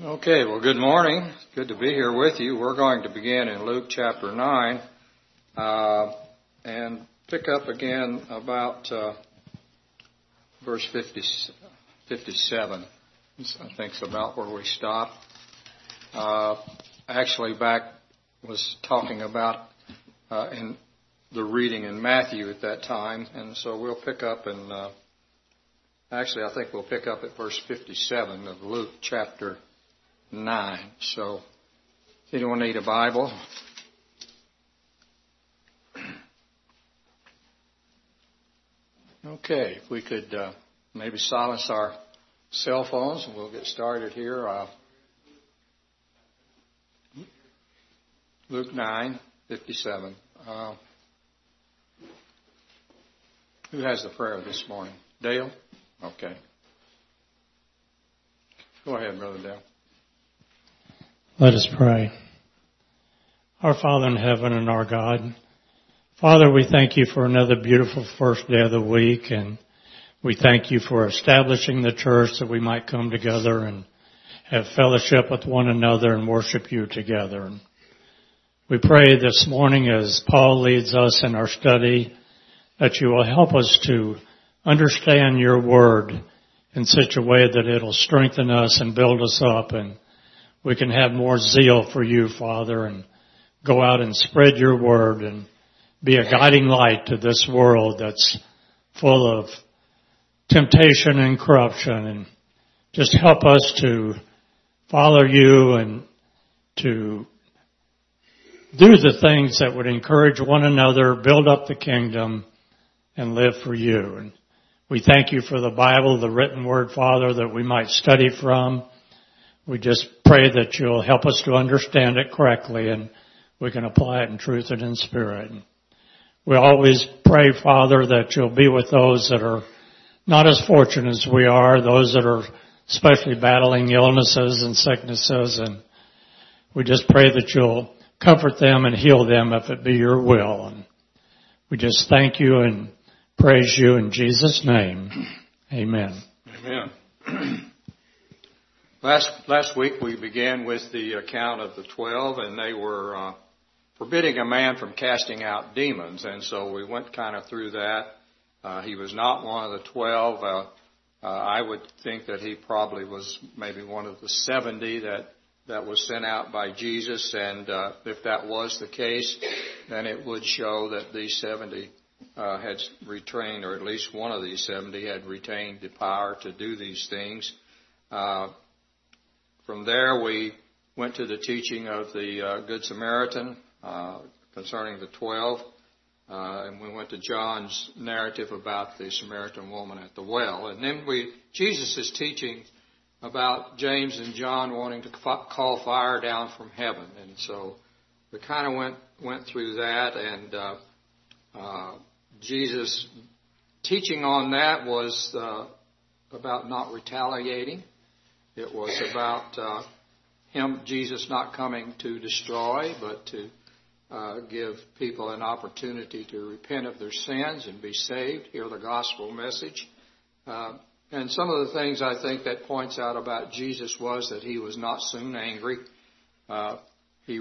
Okay, well, good morning. Good to be here with you. We're going to begin in Luke chapter 9 and pick up again about verse 57. I think is about where we stopped. Actually, back was talking about in the reading in Matthew at that time, and so we'll pick up in, actually I think we'll pick up at verse 57 of Luke chapter 9. So, anyone need a Bible? Okay, if we could maybe silence our cell phones and we'll get started here. Luke 9:57. Who has the prayer this morning? Dale? Okay. Go ahead, Brother Dale. Let us pray. Our Father in heaven and our God, Father, we thank you for another beautiful first day of the week, and we thank you for establishing the church that we might come together and have fellowship with one another and worship you together. And we pray this morning as Paul leads us in our study that you will help us to understand your word in such a way that it'll strengthen us and build us up, and we can have more zeal for you, Father, and go out and spread your word and be a guiding light to this world that's full of temptation and corruption. And just help us to follow you and to do the things that would encourage one another, build up the kingdom, and live for you. And we thank you for the Bible, the written word, Father, that we might study from. We just pray that you'll help us to understand it correctly and we can apply it in truth and in spirit. We always pray, Father, that you'll be with those that are not as fortunate as we are, those that are especially battling illnesses and sicknesses, and we just pray that you'll comfort them and heal them if it be your will. And we just thank you and praise you in Jesus' name. Amen. Amen. Last week we began with the account of the 12, and they were forbidding a man from casting out demons, and so we went kind of through that. He was not one of the 12. I would think that he probably was maybe one of the 70 that was sent out by Jesus, and if that was the case, then it would show that these 70 had retained, or at least one of these 70 had retained the power to do these things. From there, we went to the teaching of the Good Samaritan concerning the 12, and we went to John's narrative about the Samaritan woman at the well. And then Jesus is teaching about James and John wanting to call fire down from heaven. And so we kind of went through that, and Jesus' teaching on that was about not retaliating. It was about Jesus not coming to destroy, but to give people an opportunity to repent of their sins and be saved, hear the gospel message. And some of the things I think that points out about Jesus was that he was not soon angry. He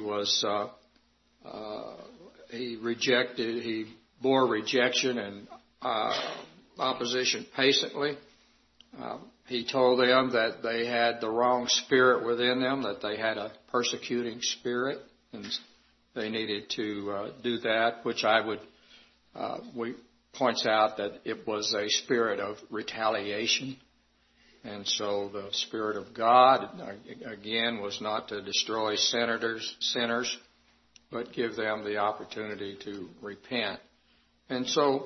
bore rejection and opposition patiently. He told them that they had the wrong spirit within them, that they had a persecuting spirit, and they needed to do that, which points out that it was a spirit of retaliation. And so the Spirit of God, again, was not to destroy sinners, but give them the opportunity to repent. And so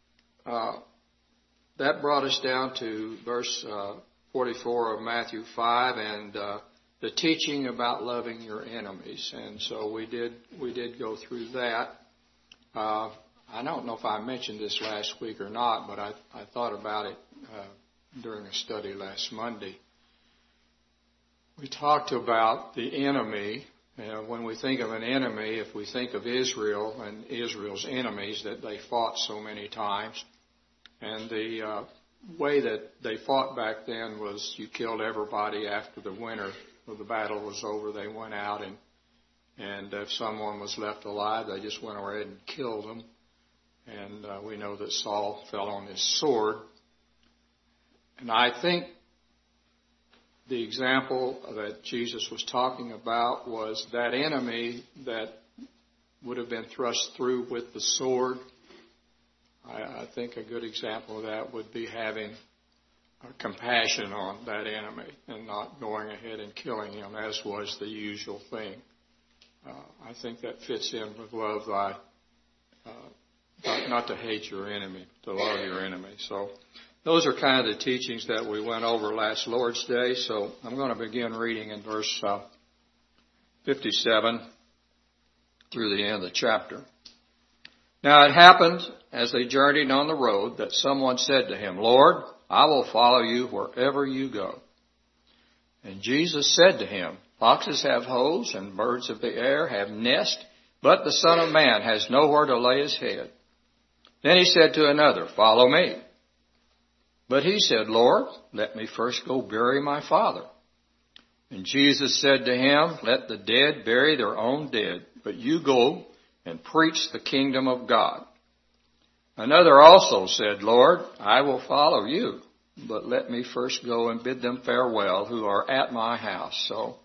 that brought us down to verse 44 of Matthew 5 and the teaching about loving your enemies. And so we did go through that. I don't know if I mentioned this last week or not, but I thought about it during a study last Monday. We talked about the enemy. When we think of an enemy, if we think of Israel and Israel's enemies that they fought so many times, and the way that they fought back then was you killed everybody after the winter the battle was over, they went out and if someone was left alive, they just went ahead and killed them. And we know that Saul fell on his sword. And I think the example that Jesus was talking about was that enemy that would have been thrust through with the sword. I think a good example of that would be having compassion on that enemy and not going ahead and killing him as was the usual thing. I think that fits in with love thy, not to hate your enemy, to love your enemy. So those are kind of the teachings that we went over last Lord's Day. So I'm going to begin reading in verse 57 through the end of the chapter. Now it happened as they journeyed on the road that someone said to him, Lord, I will follow you wherever you go. And Jesus said to him, foxes have holes and birds of the air have nests, but the Son of Man has nowhere to lay his head. Then he said to another, follow me. But he said, Lord, let me first go bury my father. And Jesus said to him, let the dead bury their own dead, but you go and preach the kingdom of God. Another also said, Lord, I will follow you, but let me first go and bid them farewell who are at my house. So,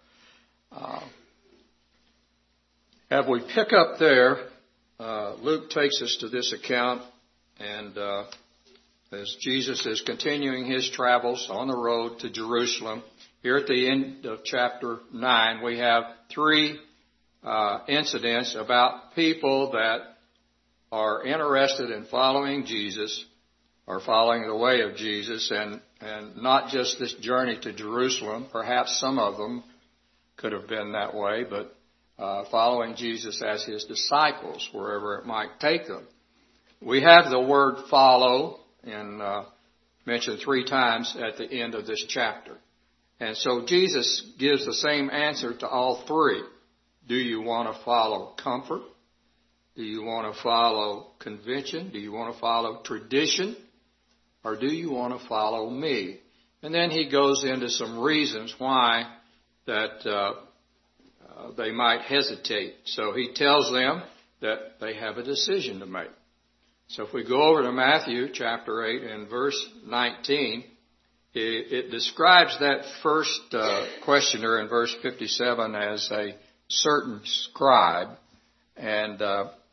as we pick up there, Luke takes us to this account, and as Jesus is continuing his travels on the road to Jerusalem, here at the end of chapter 9, we have three incidents about people that are interested in following Jesus or following the way of Jesus, and not just this journey to Jerusalem. Perhaps some of them could have been that way, but following Jesus as his disciples, wherever it might take them. We have the word follow mentioned 3 times at the end of this chapter. And so Jesus gives the same answer to all 3. Do you want to follow comfort? Do you want to follow convention? Do you want to follow tradition? Or do you want to follow me? And then he goes into some reasons why that they might hesitate. So he tells them that they have a decision to make. So if we go over to Matthew chapter 8 and verse 19, it describes that first questioner in verse 57 as a certain scribe. And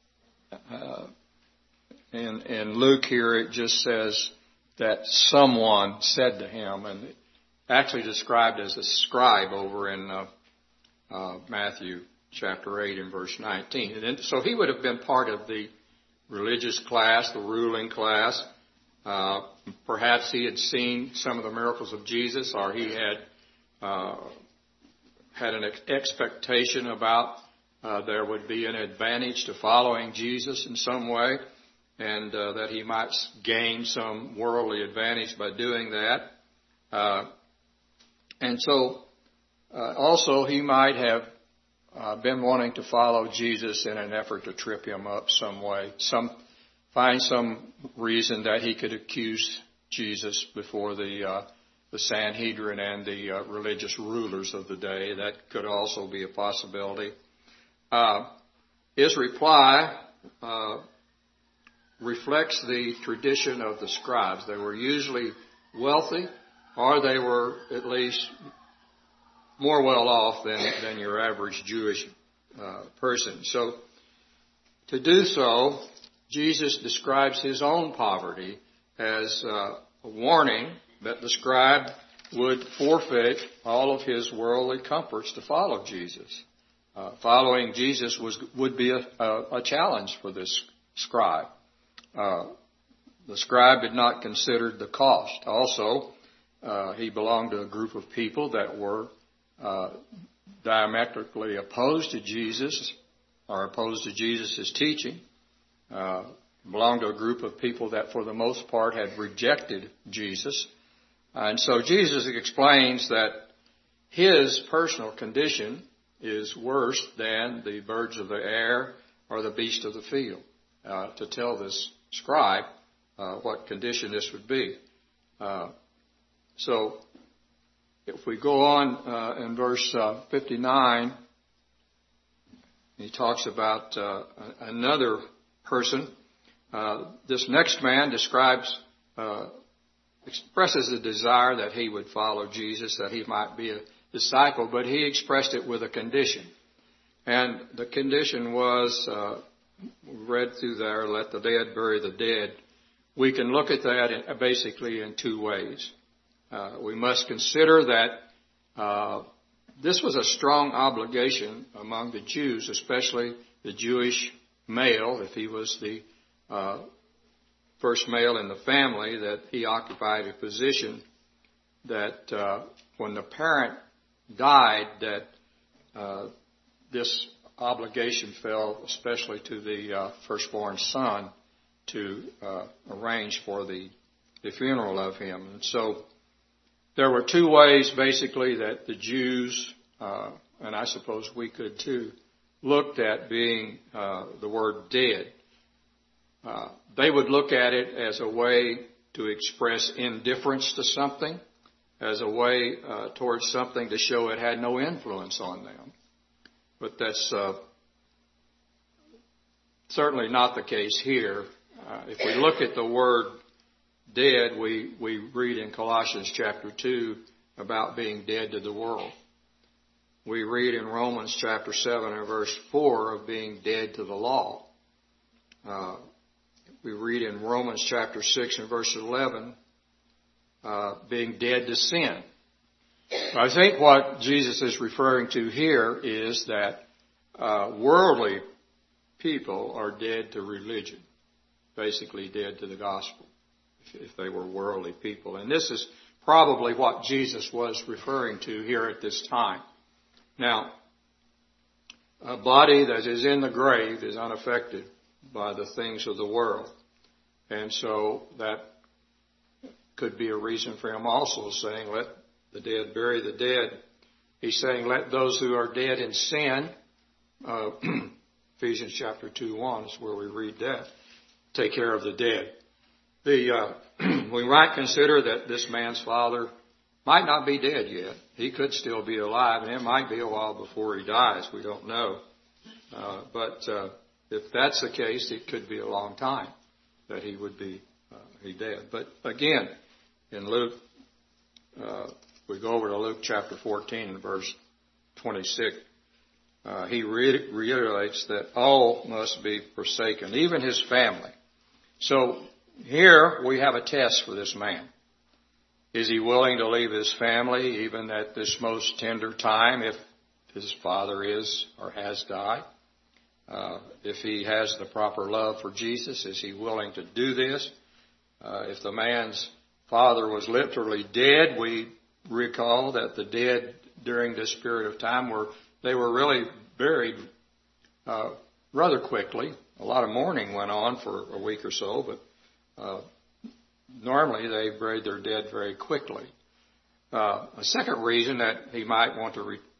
in Luke here it just says that someone said to him, and actually described as a scribe over in Matthew chapter 8 and verse 19. And so he would have been part of the religious class, the ruling class. Perhaps he had seen some of the miracles of Jesus, or he had an expectation about there would be an advantage to following Jesus in some way, and that he might gain some worldly advantage by doing that. And so also he might have been wanting to follow Jesus in an effort to trip him up some way, find some reason that he could accuse Jesus before the Sanhedrin and the religious rulers of the day. That could also be a possibility. His reply reflects the tradition of the scribes. They were usually wealthy, or they were at least more well off than your average Jewish person. So to do so, Jesus describes his own poverty as a warning that the scribe would forfeit all of his worldly comforts to follow Jesus. Following Jesus would be a challenge for this scribe. The scribe had not considered the cost. Also, he belonged to a group of people that were diametrically opposed to Jesus, or opposed to Jesus' teaching. Belonged to a group of people that for the most part had rejected Jesus. And so Jesus explains that his personal condition is worse than the birds of the air or the beasts of the field, to tell this scribe what condition this would be. So If we go on in verse 59, he talks about another person. This next man expresses a desire that he would follow Jesus, that he might be a disciple, but he expressed it with a condition. And the condition was, read through there, let the dead bury the dead. We can look at that basically in two ways. We must consider that this was a strong obligation among the Jews, especially the Jewish male, if he was the first male in the family, that he occupied a position that when the parent died, that this obligation fell especially to the firstborn son to arrange for the funeral of him. And so there were two ways basically that the Jews, and I suppose we could too, looked at being the word dead. They would look at it as a way to express indifference to something, as a way towards something to show it had no influence on them. But that's certainly not the case here. If we look at the word dead, we read in Colossians chapter 2 about being dead to the world. We read in Romans chapter 7 and verse 4 of being dead to the law. We read in Romans chapter 6 and verse 11 being dead to sin. I think what Jesus is referring to here is that worldly people are dead to religion, basically dead to the gospel, if they were worldly people. And this is probably what Jesus was referring to here at this time. Now, a body that is in the grave is unaffected by the things of the world. And so that could be a reason for him also saying, let the dead bury the dead. He's saying, let those who are dead in sin, Ephesians chapter 2:1 is where we read that, take care of the dead. We might consider that this man's father might not be dead yet. He could still be alive, and it might be a while before he dies. We don't know. But if that's the case, it could be a long time that he would be dead. But again, in Luke, we go over to Luke chapter 14 and verse 26. He reiterates that all must be forsaken, even his family. So here we have a test for this man. Is he willing to leave his family even at this most tender time if his father is or has died? If he has the proper love for Jesus, is he willing to do this? If the man's father was literally dead, we recall that the dead during this period of time were really buried rather quickly. A lot of mourning went on for a week or so, but normally they buried their dead very quickly. A second reason that he might not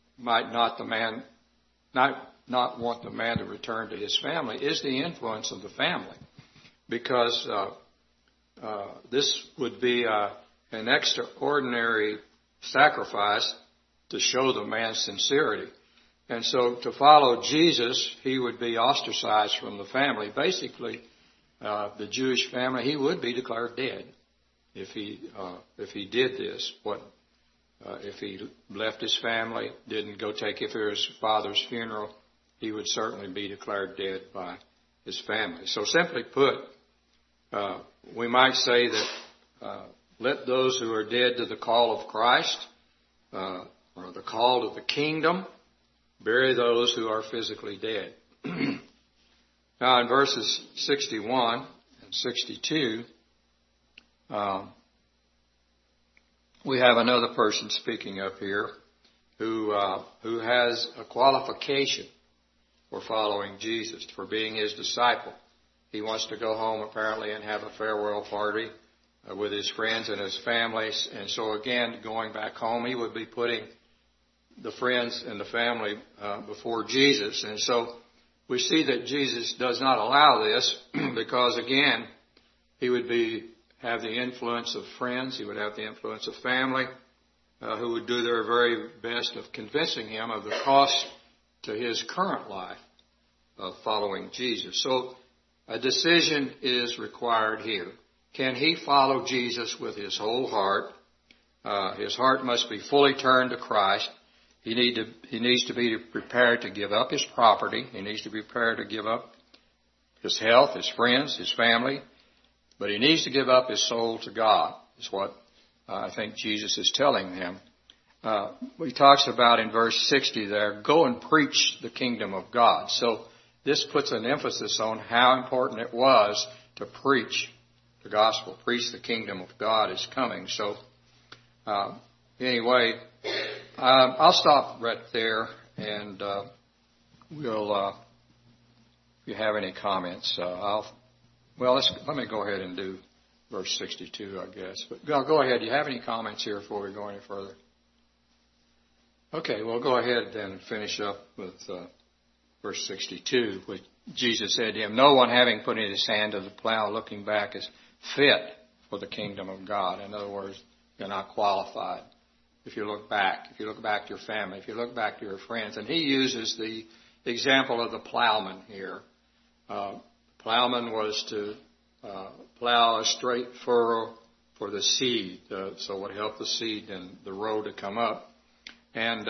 want the man to return to his family is the influence of the family, because this would be an extraordinary sacrifice to show the man's sincerity. And so to follow Jesus, he would be ostracized from the family. Basically, the Jewish family, he would be declared dead if he did this. If he left his family, didn't go take care of his father's funeral, he would certainly be declared dead by his family. So simply put, we might say that let those who are dead to the call of Christ or the call to the kingdom bury those who are physically dead. Now in verses 61 and 62, we have another person speaking up here who has a qualification for following Jesus, for being his disciple. He wants to go home apparently and have a farewell party with his friends and his families. And so again, going back home, he would be putting the friends and the family before Jesus. And so we see that Jesus does not allow this because, again, he would have the influence of friends. He would have the influence of family. who would do their very best of convincing him of the cost to his current life of following Jesus. So a decision is required here. Can he follow Jesus with his whole heart? His heart must be fully turned to Christ. He needs to be prepared to give up his property. He needs to be prepared to give up his health, his friends, his family. But he needs to give up his soul to God, is what I think Jesus is telling him. He talks about in verse 60 there, go and preach the kingdom of God. So this puts an emphasis on how important it was to preach the gospel, preach the kingdom of God is coming. So anyway, I'll stop right there, and we'll, if you have any comments, let me go ahead and do verse 62, I guess. But go ahead. Do you have any comments here before we go any further? Okay, well, go ahead then and finish up with verse 62, which Jesus said to him, no one having put in his hand to the plow looking back is fit for the kingdom of God. In other words, you're not qualified. If you look back to your family, if you look back to your friends. And he uses the example of the plowman here. Plowman was to plow a straight furrow for the seed, so it would help the seed and the row to come up. And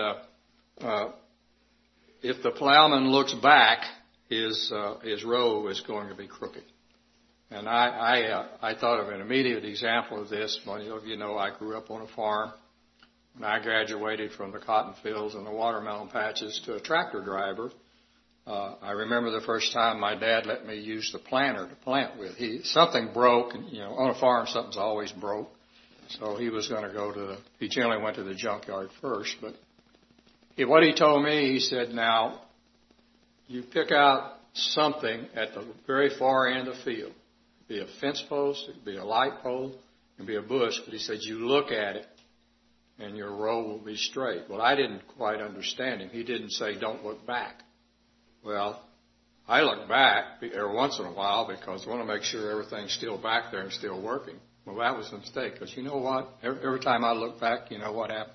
if the plowman looks back, his row is going to be crooked. And I thought of an immediate example of this. Many of you know I grew up on a farm. When I graduated from the cotton fields and the watermelon patches to a tractor driver, I remember the first time my dad let me use the planter to plant with. Something broke, and on a farm something's always broke. So he was going to he generally went to the junkyard first. But what he told me, he said, now, you pick out something at the very far end of the field. It could be a fence post, it could be a light pole, it could be a bush. But he said, you look at it, and your row will be straight. Well, I didn't quite understand him. He didn't say, don't look back. Well, I look back every once in a while because I want to make sure everything's still back there and still working. Well, that was a mistake, because you know what? Every time I look back, you know what happened?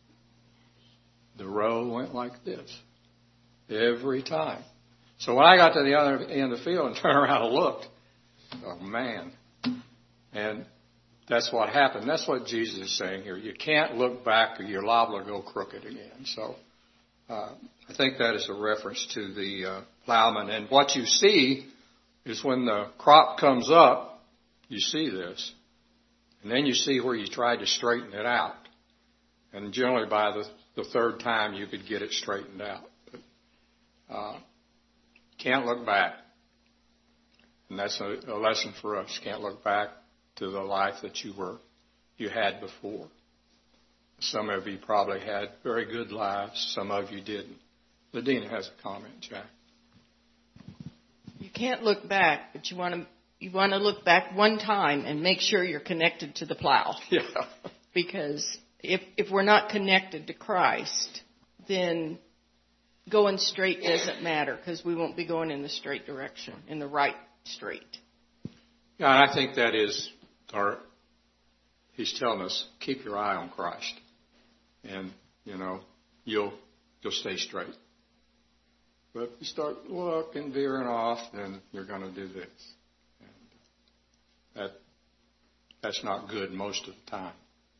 The row went like this. Every time. So when I got to the other end of the field and turned around and looked, oh, man. And that's what happened. That's what Jesus is saying here. You can't look back or you're liable to go crooked again. So I think that is a reference to the plowman. And what you see is when the crop comes up, you see this. And then you see where you tried to straighten it out. And generally by the third time you could get it straightened out. But can't look back. And that's a lesson for us. Can't look back to the life that you had before. Some of you probably had very good lives. Some of you didn't. Ladina has a comment, Jack. You can't look back, but you want to look back one time and make sure you're connected to the plow. Yeah. Because if we're not connected to Christ, then going straight doesn't matter, because we won't be going in the straight direction, in the right straight. Yeah, and I think that is he's telling us, keep your eye on Christ. And, you'll stay straight. But if you start looking, veering off, then you're going to do this. And that's not good most of the time.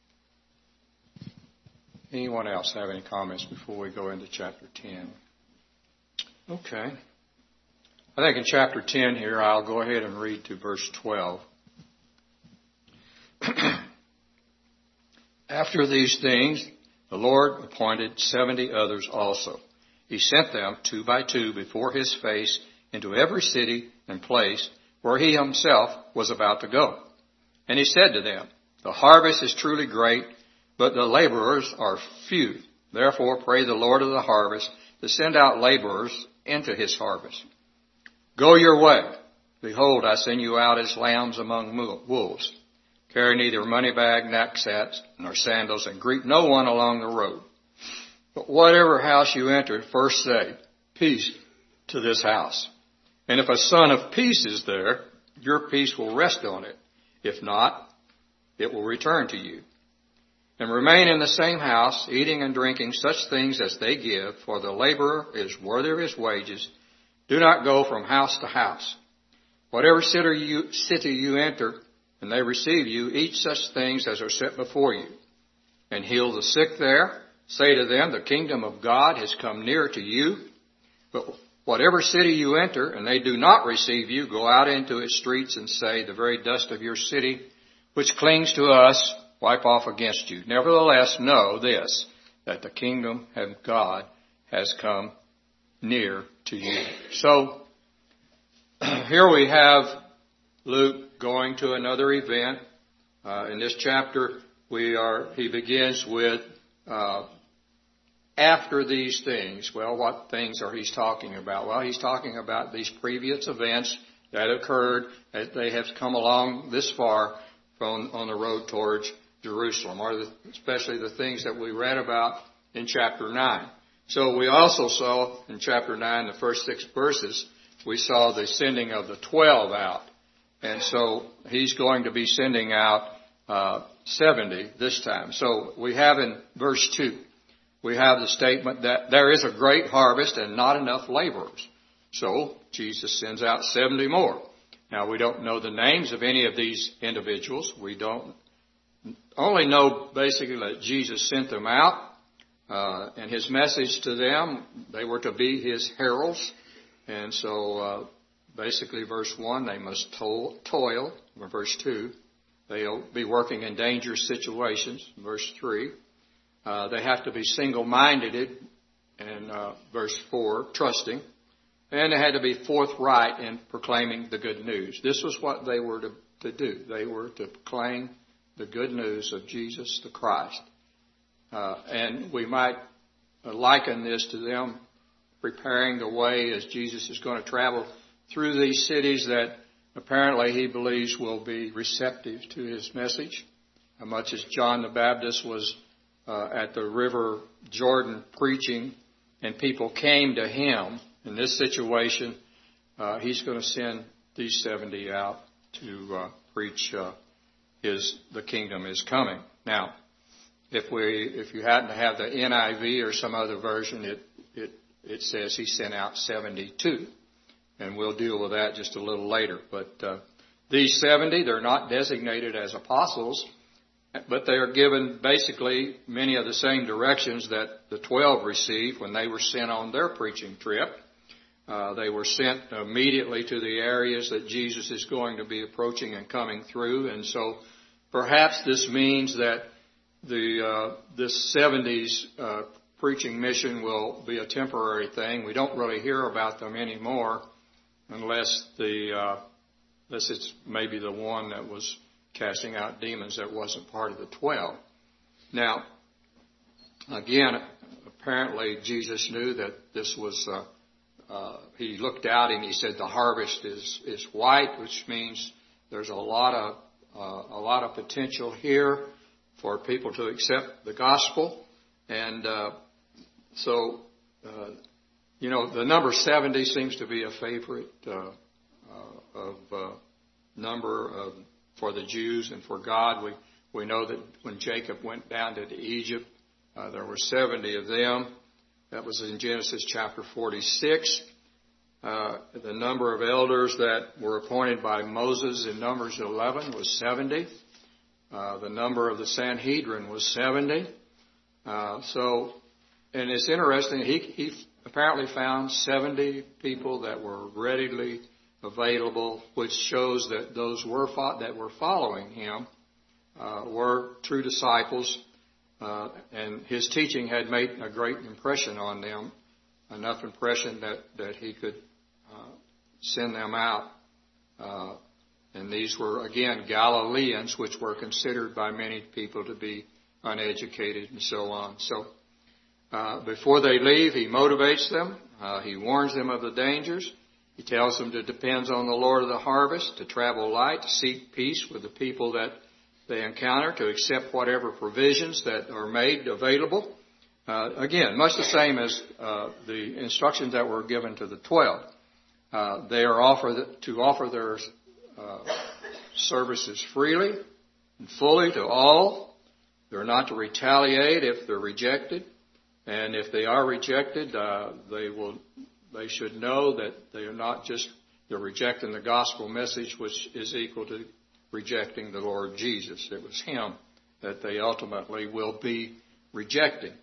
Anyone else have any comments before we go into chapter 10? Okay. I think in chapter 10 here, I'll go ahead and read to verse 12. After these things, the Lord appointed 70 others also. He sent them 2 by 2 before his face into every city and place where he himself was about to go. And he said to them, the harvest is truly great, but the laborers are few. Therefore pray the Lord of the harvest to send out laborers into his harvest. Go your way. Behold, I send you out as lambs among wolves. Carry neither money bag, knapsacks, nor sandals, and greet no one along the road. But whatever house you enter, first say, peace to this house. And if a son of peace is there, your peace will rest on it. If not, it will return to you. and remain in the same house, eating and drinking such things as they give, for the laborer is worthy of his wages. Do not go from house to house. Whatever city you enter, and they receive you, eat such things as are set before you, and heal the sick there. Say to them, the kingdom of God has come near to you. But whatever city you enter, and they do not receive you, go out into its streets and say, the very dust of your city, which clings to us, wipe off against you. Nevertheless, know this, that the kingdom of God has come near to you. So, here we have Luke going to another event. In this chapter, he begins with, after these things. Well, what things are he talking about? Well, he's talking about these previous events that occurred as they have come along this far on the road towards Jerusalem, or especially the things that we read about in chapter 9. So we also saw in chapter 9, the first 6 verses, we saw the sending of the 12 out. And so he's going to be sending out 70 this time. So we have in verse 2, we have the statement that there is a great harvest and not enough laborers. So Jesus sends out 70 more. Now we don't know the names of any of these individuals. We don't only know basically that Jesus sent them out, and his message to them, they were to be his heralds. And so basically verse 1, they must toil. Verse 2, they'll be working in dangerous situations. Verse 3, they have to be single-minded. And verse 4, trusting. And they had to be forthright in proclaiming the good news. This was what they were to do. They were to proclaim the good news of Jesus the Christ. And we might liken this to them preparing the way as Jesus is going to travel through these cities that apparently he believes will be receptive to his message. Much as John the Baptist was at the river Jordan preaching, and people came to him. In this situation, he's going to send these 70 out to preach the kingdom is coming. Now, if you happen to have the NIV or some other version, it says he sent out 72, and we'll deal with that just a little later. But these 70, they're not designated as apostles, but they are given basically many of the same directions that the 12 received when they were sent on their preaching trip. They were sent immediately to the areas that Jesus is going to be approaching and coming through. And so perhaps this means that this 70's preaching mission will be a temporary thing. We don't really hear about them anymore unless it's maybe the one that was casting out demons that wasn't part of the 12. Now, again, apparently Jesus knew that this was... he looked out and he said the harvest is white, which means there's a lot of potential here for people to accept the gospel. And so the number 70 seems to be a favorite number for the Jews and for God. We know that when Jacob went down to Egypt, there were 70 of them. That was in Genesis chapter 46. The number of elders that were appointed by Moses in Numbers 11 was 70. The number of the Sanhedrin was 70. And it's interesting, he apparently found 70 people that were readily available, which shows that those that were following him were true disciples. And his teaching had made a great impression on them, enough impression that he could send them out. And these were, again, Galileans, which were considered by many people to be uneducated and so on. So before they leave, he motivates them. He warns them of the dangers. He tells them to depend on the Lord of the harvest, to travel light, to seek peace with the people that they encounter, to accept whatever provisions that are made available. Again, much the same as the instructions that were given to the 12. They are to offer their services freely and fully to all They're not to retaliate if they're rejected. And if they are rejected, they should know that they are not just they're rejecting the gospel message, which is equal to rejecting the Lord Jesus. It was Him that they ultimately will be rejecting.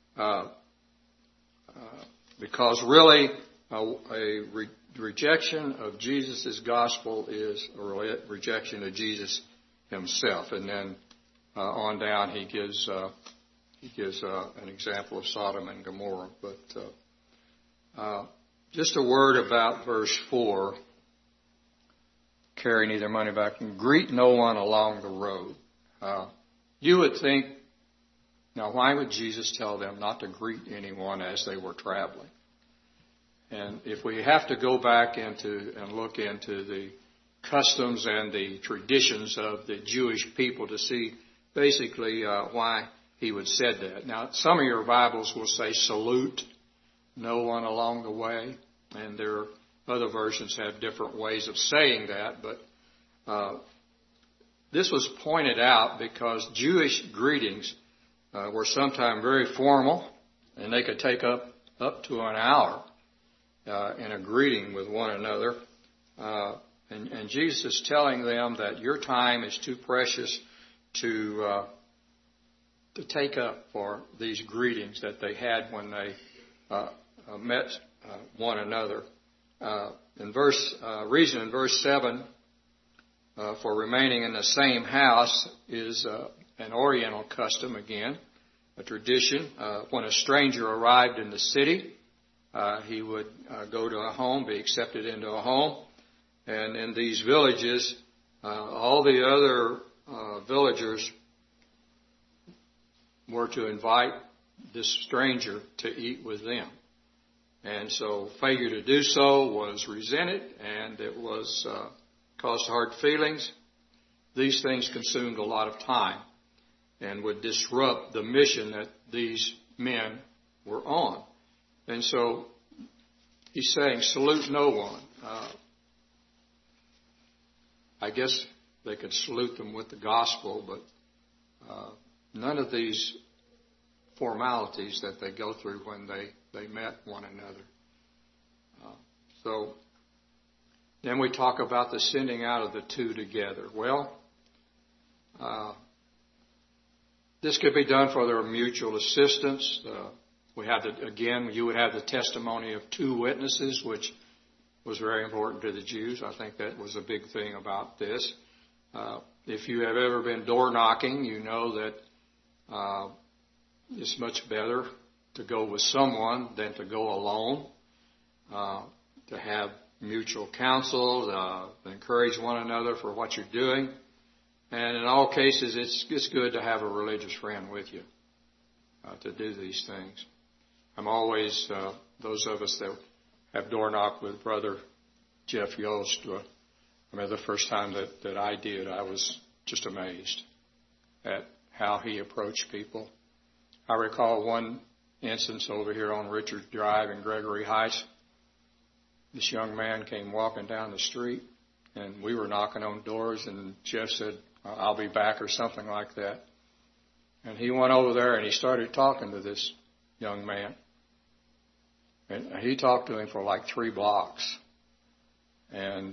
Because really, rejection of Jesus' gospel is a rejection of Jesus Himself. And then on down, he gives an example of Sodom and Gomorrah. But just a word about verse 4. Carry neither money back and greet no one along the road. You would think, now why would Jesus tell them not to greet anyone as they were traveling? And if we have to go back and look into the customs and the traditions of the Jewish people to see basically why he would said that. Now, some of your Bibles will say salute no one along the way, and there are other versions have different ways of saying that, but this was pointed out because Jewish greetings were sometimes very formal, and they could take up to an hour in a greeting with one another. And Jesus is telling them that your time is too precious to take up for these greetings that they had when they met one another. Reason in verse 7 for remaining in the same house is an Oriental custom again, a tradition. When a stranger arrived in the city, he would go to a home, be accepted into a home. And in these villages, all the other villagers were to invite this stranger to eat with them. And so failure to do so was resented, and it was caused hard feelings. These things consumed a lot of time and would disrupt the mission that these men were on. And so he's saying, salute no one. I guess they could salute them with the gospel, but none of these formalities that they go through when they met one another. So then we talk about the sending out of the two together. Well, this could be done for their mutual assistance. You would have the testimony of two witnesses, which was very important to the Jews. I think that was a big thing about this. If you have ever been door knocking, you know that it's much better to go with someone than to go alone, to have mutual counsel, encourage one another for what you're doing. And in all cases, it's good to have a religious friend with you to do these things. I'm always, those of us that have door knocked with Brother Jeff Yost, the first time that I did, I was just amazed at how he approached people. I recall one instance over here on Richard Drive in Gregory Heights. This young man came walking down the street, and we were knocking on doors, and Jeff said, I'll be back, or something like that. And he went over there and he started talking to this young man. And he talked to him for like 3 blocks. And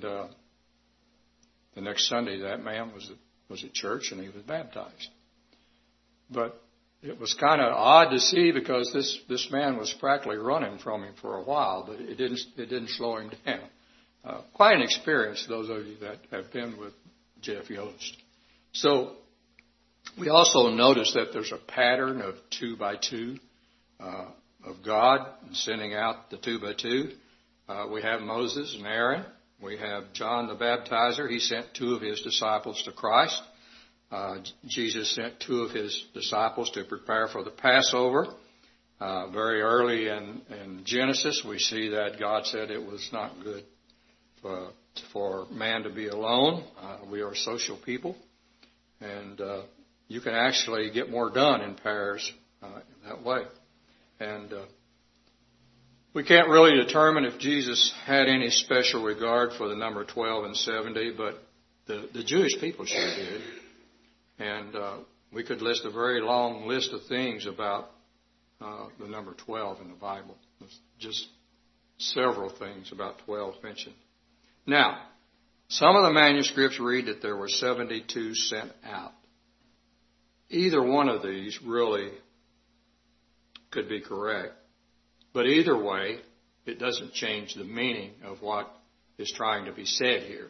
the next Sunday, that man was at church and he was baptized. But it was kind of odd to see because this man was practically running from him for a while, but it didn't slow him down. Quite an experience, those of you that have been with Jeff Yost. So we also notice that there's a pattern of 2 by 2 of God sending out the 2 by 2. We have Moses and Aaron. We have John the Baptizer. He sent 2 of his disciples to Christ. Jesus sent 2 of his disciples to prepare for the Passover. Very early in Genesis, we see that God said it was not good for man to be alone. We are social people. And you can actually get more done in pairs that way. And we can't really determine if Jesus had any special regard for the number 12 and 70, but the Jewish people sure did. And We could list a very long list of things about the number 12 in the Bible. There's just several things about 12 mentioned. Now, some of the manuscripts read that there were 72 sent out. Either one of these really could be correct. But either way, it doesn't change the meaning of what is trying to be said here.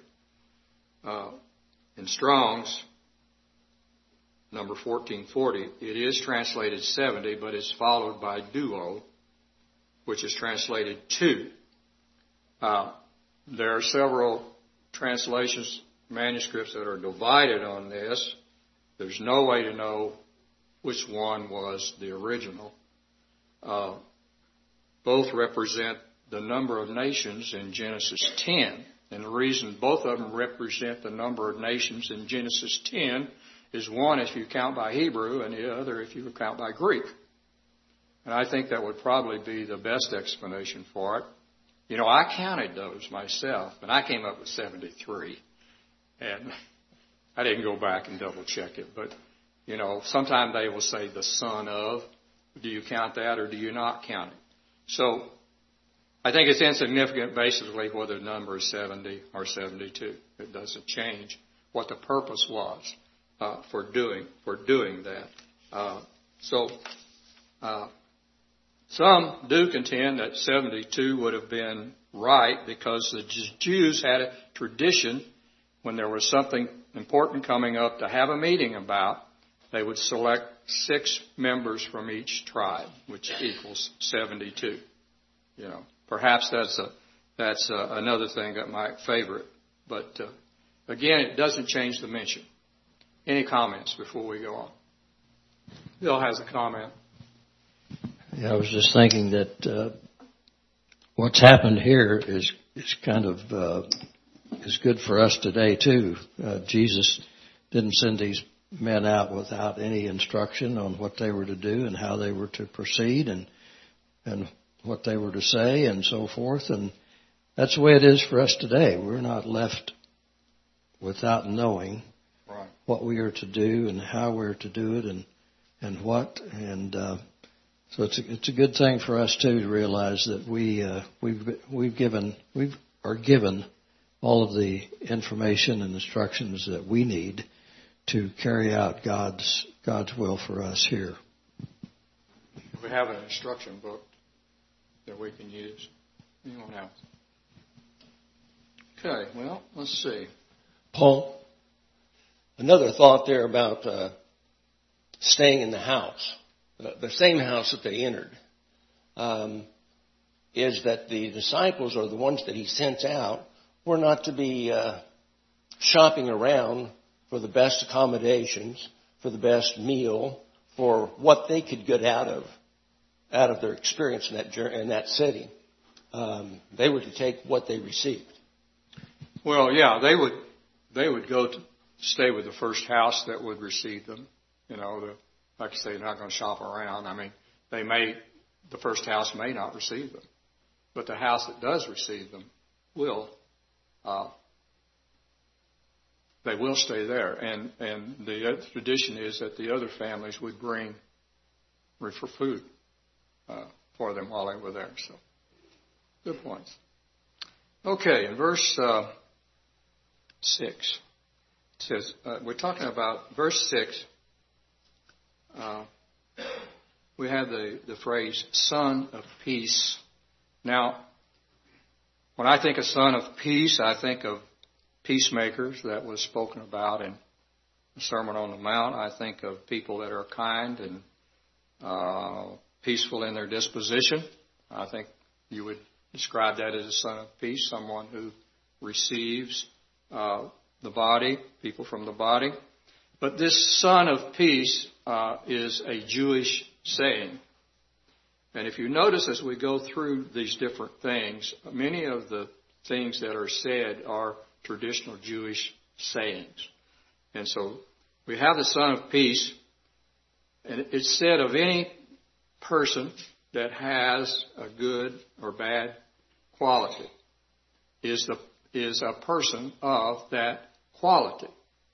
In Strong's, number 1440, it is translated 70, but it's followed by duo, which is translated 2. There are several translations, manuscripts that are divided on this. There's no way to know which one was the original. Both represent the number of nations in Genesis 10. And the reason both of them represent the number of nations in Genesis 10 is one if you count by Hebrew and the other if you count by Greek. And I think that would probably be the best explanation for it. You know, I counted those myself, and I came up with 73. And I didn't go back and double check it. But, you know, sometimes they will say the son of. Do you count that or do you not count it? So I think it's insignificant basically whether the number is 70 or 72. It doesn't change what the purpose was for doing that. Some do contend that 72 would have been right because the Jews had a tradition when there was something important coming up to have a meeting about. They would select 6 members from each tribe, which equals 72. You know, perhaps that's another thing that might favor it. But again, it doesn't change the mention. Any comments before we go on? Bill has a comment. Yeah, I was just thinking that what's happened here is kind of is good for us today too. Jesus didn't send these men out without any instruction on what they were to do and how they were to proceed and what they were to say and so forth. And that's the way it is for us today. We're not left without knowing what we are to do and how we're to do it and what. And so it's a good thing for us too to realize that we are given all of the information and instructions that we need to carry out God's will for us here. We have an instruction book that we can use. Anyone else? Okay, well, let's see. Paul, another thought there about staying in the house, the same house that they entered, is that the disciples or the ones that he sent out were not to be shopping around for the best accommodations, for the best meal, for what they could get out of their experience in that city. They were to take what they received. Well, yeah, they would go to stay with the first house that would receive them. You know, like I say, they're not going to shop around. I mean, the first house may not receive them, but the house that does receive them will. They will stay there, and the tradition is that the other families would bring for food for them while they were there. So, good points. Okay, in verse 6, it says we're talking about verse 6. We have the phrase "Son of Peace." Now, when I think of Son of Peace, I think of peacemakers that was spoken about in the Sermon on the Mount. I think of people that are kind and peaceful in their disposition. I think you would describe that as a son of peace, someone who receives the body, people from the body. But this son of peace is a Jewish saying. And if you notice as we go through these different things, many of the things that are said are traditional Jewish sayings. And so we have the Son of Peace, and it's said of any person that has a good or bad quality is a person of that quality.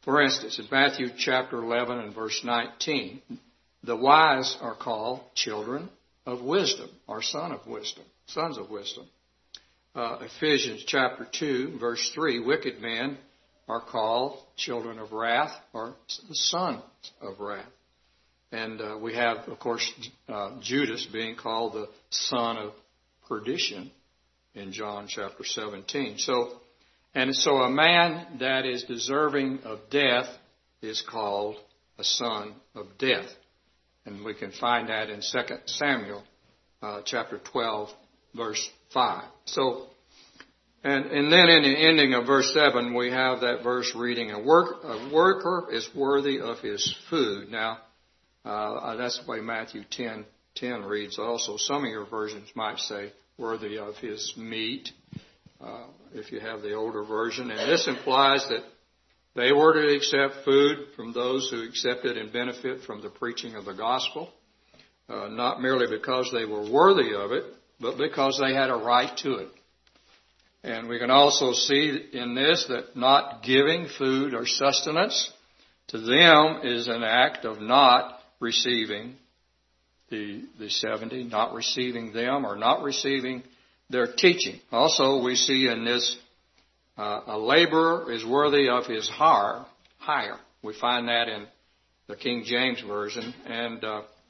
For instance, in Matthew chapter 11 and verse 19, the wise are called children of wisdom, or sons of wisdom. Ephesians chapter 2, verse 3, wicked men are called children of wrath, or the sons of wrath. And we have, of course, Judas being called the son of perdition in John chapter 17. So a man that is deserving of death is called a son of death. And we can find that in 2 Samuel chapter 12, verse 5. So, and then in the ending of verse 7, we have that verse reading, a worker is worthy of his food. Now, that's the way Matthew 10 reads also. Some of your versions might say worthy of his meat, if you have the older version. And this implies that they were to accept food from those who accepted and benefit from the preaching of the gospel, not merely because they were worthy of it, but because they had a right to it. And we can also see in this that not giving food or sustenance to them is an act of not receiving the 70, not receiving them or not receiving their teaching. Also, we see in this a laborer is worthy of his hire. We find that in the King James Version. And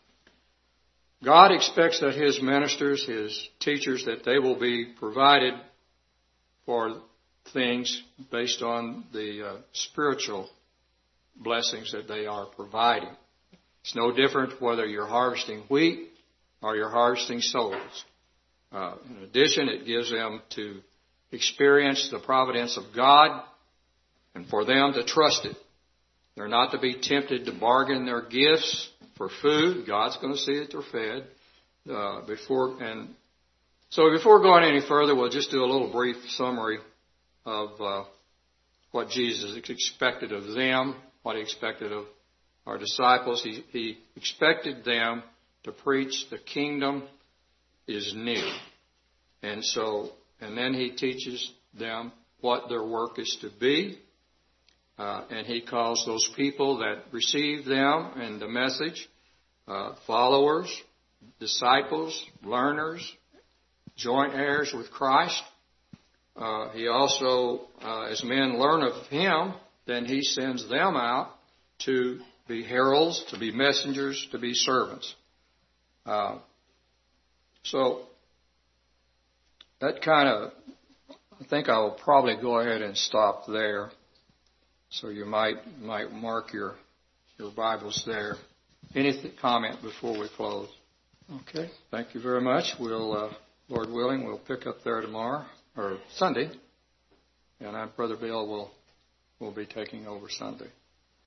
God expects that his ministers, his teachers, that they will be provided for things based on the spiritual blessings that they are providing. It's no different whether you're harvesting wheat or you're harvesting souls. In addition, it gives them to experience the providence of God and for them to trust it. They're not to be tempted to bargain their gifts for food. God's going to see that they're fed before going any further, we'll just do a little brief summary of what Jesus expected of them, what he expected of our disciples. He expected them to preach the kingdom is near. And then he teaches them what their work is to be. And he calls those people that receive them and the message followers, disciples, learners, joint heirs with Christ. He also, as men learn of him, then he sends them out to be heralds, to be messengers, to be servants. So that I think I will probably go ahead and stop there. So you might mark your Bibles there. Any comment before we close? Okay. Thank you very much. We'll, Lord willing, we'll pick up there tomorrow or Sunday, and Brother Bill will be taking over Sunday.